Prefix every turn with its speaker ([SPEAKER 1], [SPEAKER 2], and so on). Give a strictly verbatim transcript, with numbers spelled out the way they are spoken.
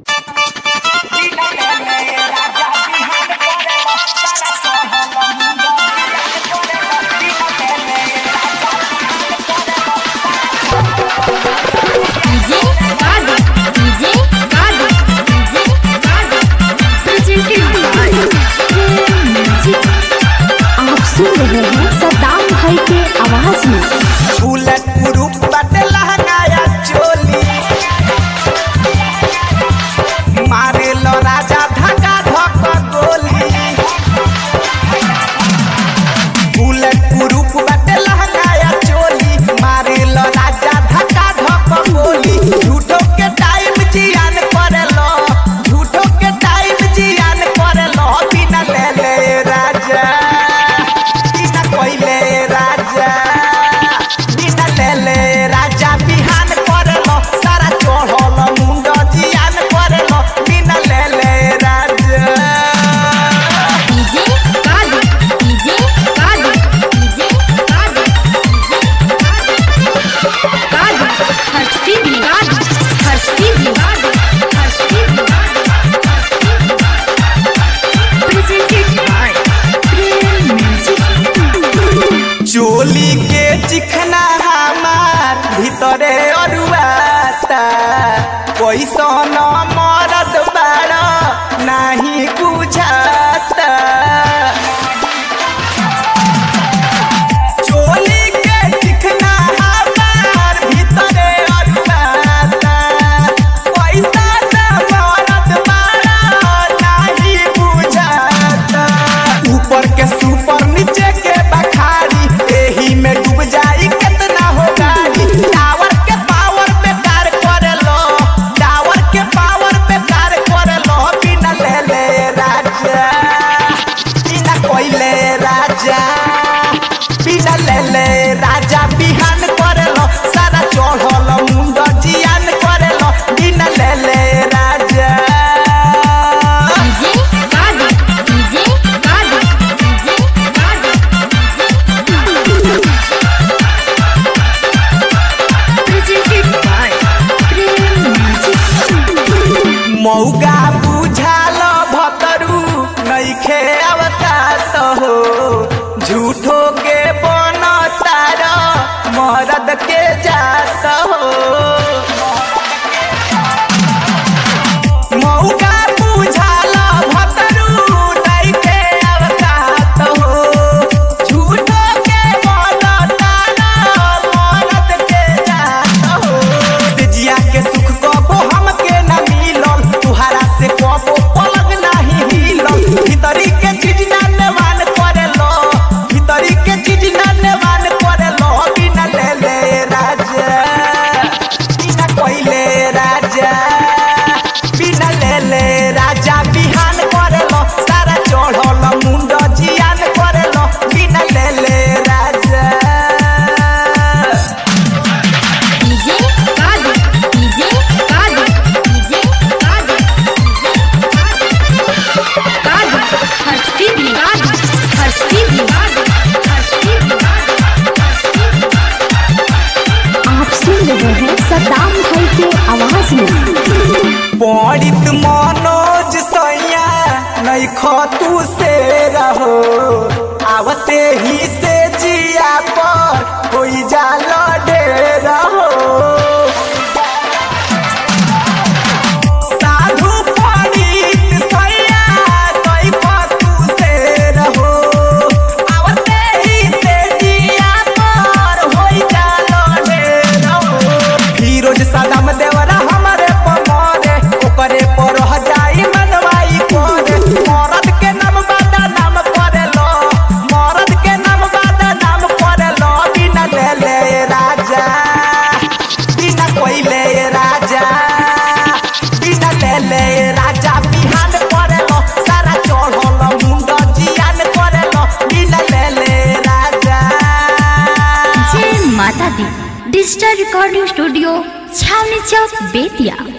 [SPEAKER 1] चोली के चिखना हमार भीतरे अरुआता कैसन मरद बाड़ नहीं बुझाता। चोली के चिखना हमार भीतरे अरुआता कैसन मरद बाड़ नहीं बुझाता। ऊपर के सुपर नीचे के बखारी एही में डूब जाई कितना हो गाड़ी। टावर के पावर पे कार करे लो, टावर के पावर पे कार करे लो बिना ले ले राजा, बिना कोइले राजा, बिना ले ले राजा बिहान करे लो सारा चढ़ल मुंड जियान करे लो बिना ले ले राजा। मौगा बुझाल भतरू नइखे अवतार हो, झूठो के बन तार मरद के जात हो। मौगा बुझाल भतरू नइखे अवतार हो, झूठो के बन तार मरद के जात हो। जिया के सुख कबो हमके न मिलल, तुहारा से कबो पलक नहीं हिलल। भीतरी के चीज नानवान करे लो, भीतरी के चीज नानवान करे लो बिना ले ले राजा, बिना कोइले राजा, बिना ले ले राजा बिहान करे लो सारा चढ़ल मुंड जियान करे लो बिना ले ले राजा।
[SPEAKER 2] सदाम भाई के आवाज में
[SPEAKER 1] पढ़ित मनोज सैया नहीं खतू से रहो, आवते ही से जिया पर कोई जाल डे रहो। साधु पढ़ित सैया नहीं खतू से रहो, आवते ही से जिया पर कोई जाल डे रहो। फिरोज सदाम देवरा हमारे पमरे ओकरे पर रह जाई मनवाई करे। मरद के नाम बादा नाम करे लो, मरद के नाम बादा नाम करे लो बिना ले ले राजा, बिना कोइले राजा, बिना ले ले राजा बिहान करे लो सारा चढ़ल मुंड जियान करे लो बिना ले ले राजा।
[SPEAKER 2] जय माता दी डिजिटल रिकॉर्डिंग स्टूडियो छावनी चौक बेतिया।